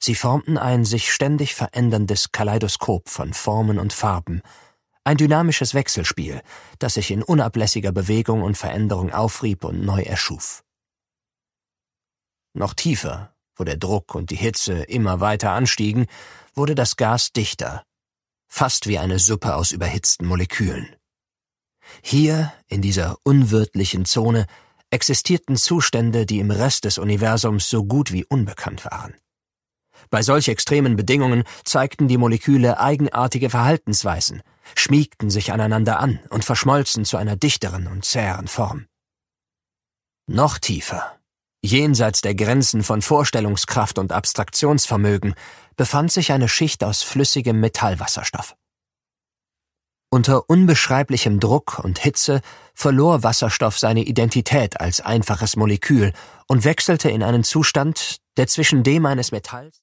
Sie formten ein sich ständig veränderndes Kaleidoskop von Formen und Farben, ein dynamisches Wechselspiel, das sich in unablässiger Bewegung und Veränderung aufrieb und neu erschuf. Noch tiefer, wo der Druck und die Hitze immer weiter anstiegen, wurde das Gas dichter, fast wie eine Suppe aus überhitzten Molekülen. Hier, in dieser unwirtlichen Zone, existierten Zustände, die im Rest des Universums so gut wie unbekannt waren. Bei solch extremen Bedingungen zeigten die Moleküle eigenartige Verhaltensweisen, schmiegten sich aneinander an und verschmolzen zu einer dichteren und zäheren Form. Noch tiefer, jenseits der Grenzen von Vorstellungskraft und Abstraktionsvermögen, befand sich eine Schicht aus flüssigem Metallwasserstoff. Unter unbeschreiblichem Druck und Hitze verlor Wasserstoff seine Identität als einfaches Molekül und wechselte in einen Zustand, der zwischen dem eines Metalls